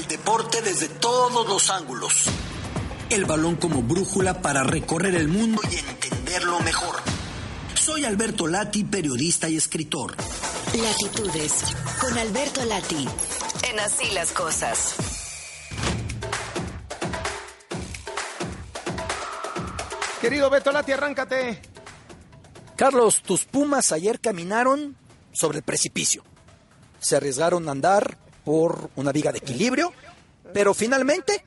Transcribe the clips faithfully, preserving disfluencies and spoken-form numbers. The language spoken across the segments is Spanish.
el deporte desde todos los ángulos. El balón como brújula para recorrer el mundo y entenderlo mejor. Soy Alberto Lati, periodista y escritor. Latitudes, con Alberto Lati, en Así las Cosas. Querido Beto Lati, arráncate. Carlos, tus Pumas ayer caminaron sobre el precipicio. Se arriesgaron a andar por una viga de equilibrio, pero finalmente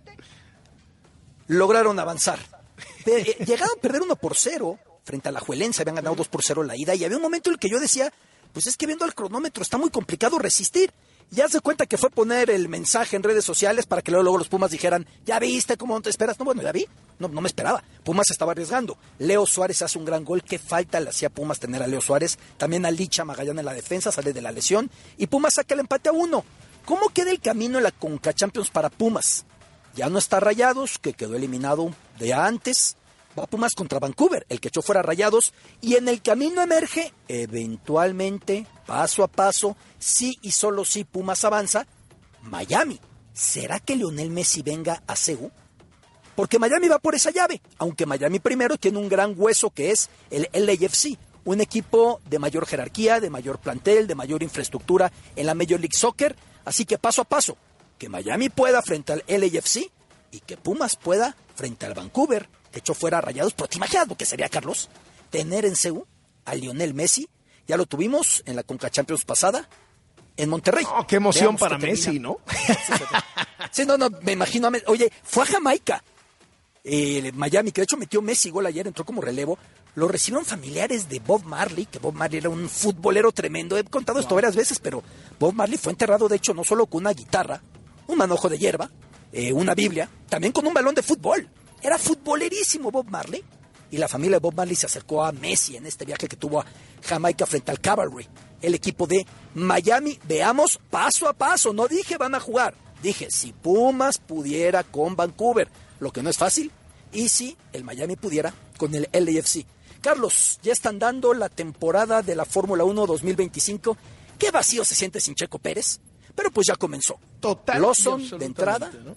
lograron avanzar. Llegaron a perder uno por cero frente a la Juelense, habían ganado dos por cero la ida, y había un momento en el que yo decía, pues es que viendo el cronómetro está muy complicado resistir. Ya se cuenta que fue poner el mensaje en redes sociales para que luego, luego los Pumas dijeran, ¿ya viste cómo no te esperas? No, bueno, ya vi, no, no me esperaba. Pumas se estaba arriesgando. Leo Suárez hace un gran gol. ¿Qué falta le hacía Pumas tener a Leo Suárez? También a Licha Magallán en la defensa, sale de la lesión, y Pumas saca el empate a uno. ¿Cómo queda el camino en la Conca Champions para Pumas? Ya no está Rayados, que quedó eliminado de antes. Va Pumas contra Vancouver, el que echó fuera Rayados. Y en el camino emerge, eventualmente, paso a paso, sí y solo sí Pumas avanza, Miami. ¿Será que Lionel Messi venga a C U? Porque Miami va por esa llave, aunque Miami primero tiene un gran hueso que es el L A F C, un equipo de mayor jerarquía, de mayor plantel, de mayor infraestructura en la Major League Soccer. Así que paso a paso, que Miami pueda frente al L A F C y que Pumas pueda frente al Vancouver, que echó fuera a Rayados. Pero te imaginas lo que sería, Carlos, tener en C U a Lionel Messi. Ya lo tuvimos en la Conca Champions pasada, en Monterrey. Oh, qué emoción Veamos para qué Messi, termina. ¿no? Sí, no, no, me imagino a Messi. Oye, fue a Jamaica, eh, Miami, que de hecho metió Messi gol ayer, entró como relevo. Lo recibieron familiares de Bob Marley, que Bob Marley era un futbolero tremendo. He contado wow. esto varias veces, pero Bob Marley fue enterrado, de hecho, no solo con una guitarra, un manojo de hierba, eh, una Biblia, también con un balón de fútbol. Era futbolerísimo Bob Marley. Y la familia de Bob Marley se acercó a Messi en este viaje que tuvo a Jamaica frente al Cavalry, el equipo de Miami. Veamos paso a paso. No dije van a jugar. Dije, si Pumas pudiera con Vancouver, lo que no es fácil, y si el Miami pudiera con el L A F C. Carlos, ya están dando la temporada de la Fórmula uno dos mil veinticinco. Qué vacío se siente sin Checo Pérez, pero pues ya comenzó. Total. Lawson de entrada. ¿No?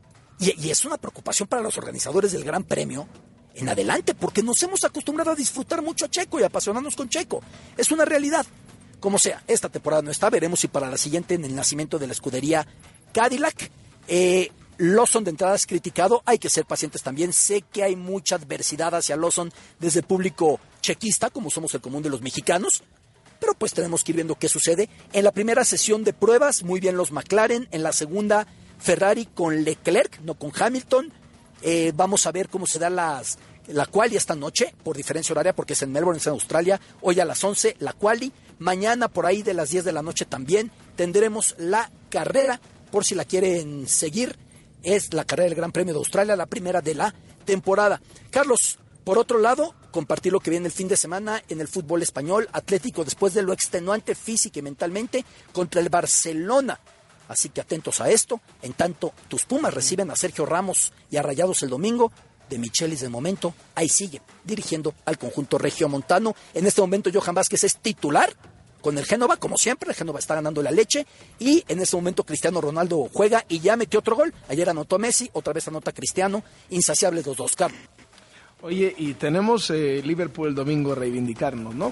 Y, y es una preocupación para los organizadores del Gran Premio en adelante, porque nos hemos acostumbrado a disfrutar mucho a Checo y a apasionarnos con Checo. Es una realidad. Como sea, esta temporada no está, veremos si para la siguiente, en el nacimiento de la escudería Cadillac. Eh, Lawson de entrada es criticado, hay que ser pacientes también. Sé que hay mucha adversidad hacia Lawson desde el público chequista, como somos el común de los mexicanos, pero pues tenemos que ir viendo qué sucede. En la primera sesión de pruebas, muy bien los McLaren. En la segunda, Ferrari con Leclerc, no con Hamilton. Eh, vamos a ver cómo se da las, la quali esta noche, por diferencia horaria, porque es en Melbourne, es en Australia. Hoy a las once la quali. Mañana por ahí de las diez de la noche también tendremos la carrera, por si la quieren seguir. Es la carrera del Gran Premio de Australia, la primera de la temporada. Carlos, por otro lado, compartir lo que viene el fin de semana en el fútbol español. Atlético, después de lo extenuante física y mentalmente, contra el Barcelona. Así que atentos a esto. En tanto, tus Pumas reciben a Sergio Ramos y a Rayados el domingo. De Michelis de momento, ahí sigue, dirigiendo al conjunto regiomontano. En este momento, Johan Vázquez es titular con el Génova, como siempre. El Génova está ganando la leche. Y en este momento, Cristiano Ronaldo juega y ya metió otro gol. Ayer anotó Messi, otra vez anota Cristiano. Insaciables los dos, Carlos. Oye, y tenemos eh, Liverpool el domingo a reivindicarnos, ¿no?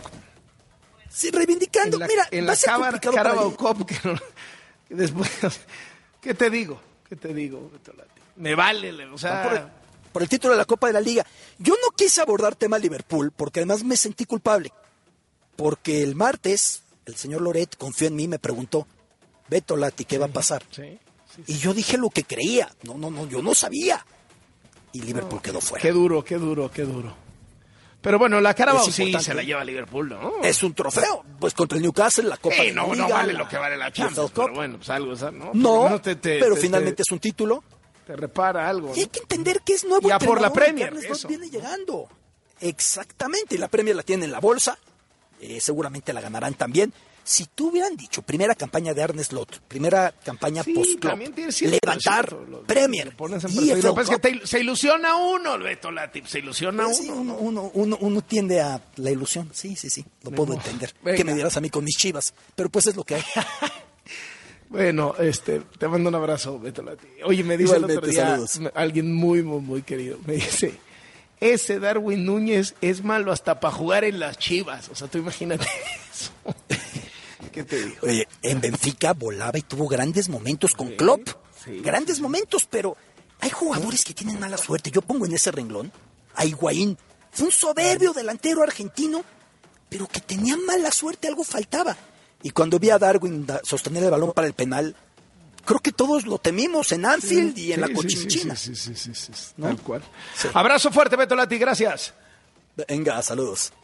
Sí, reivindicando. En la, Mira, en va la a ser Cabar, complicado Carabao para Cup, que no, que después, ¿qué te digo? ¿Qué te digo? Me vale, o sea... Por el, por el título de la Copa de la Liga. Yo no quise abordar tema Liverpool, porque además me sentí culpable. Porque el martes, el señor Loret confió en mí y me preguntó, Beto Lati, ¿qué sí, va a pasar? Sí, sí, sí. Y yo dije lo que creía. No, no, no, yo no sabía. Y Liverpool no, quedó fuera. Qué duro, qué duro, qué duro. Pero bueno, la Carabao sí se la lleva Liverpool, ¿no? Es un trofeo, pues contra el Newcastle, la Copa eh, de no, la Liga. No vale lo que vale la Champions, pero bueno, pues algo, ¿no? No, te, te, pero te, finalmente te, es un título. Te repara algo, Y hay ¿no? que entender que es nuevo. Ya por la Premier, eso. Viene llegando. Exactamente, y la Premier la tiene en la bolsa, eh, seguramente la ganarán también. Si tú hubieran dicho, primera campaña de Arne Slot, primera campaña sí, post-club, levantar lo, Premier, y lo que es que te, se ilusiona uno, Beto Lati, se ilusiona pues uno, sí, uno, uno, uno. Uno tiende a la ilusión, sí, sí, sí, lo puedo no, entender. Venga. Que me dirás a mí con mis Chivas, pero pues es lo que hay. Bueno, este, te mando un abrazo, Beto Lati. Oye, me dijo el otro día saludos. alguien muy, muy, muy querido. Me dice, ese Darwin Núñez es malo hasta para jugar en las Chivas. O sea, tú imagínate eso. ¿Qué te digo? Oye, en Benfica volaba y tuvo grandes momentos con Klopp. sí, grandes momentos, pero hay jugadores que tienen mala suerte. Yo pongo en ese renglón a Higuaín. Fue un soberbio delantero argentino, pero que tenía mala suerte, algo faltaba. Y cuando vi a Darwin da- sostener el balón para el penal, creo que todos lo temimos en Anfield y en Sí, la sí, cochinchina. Sí, sí, sí, sí, sí, sí, ¿No? tal cual. Sí. Abrazo fuerte, Beto Lati, gracias. Venga, saludos.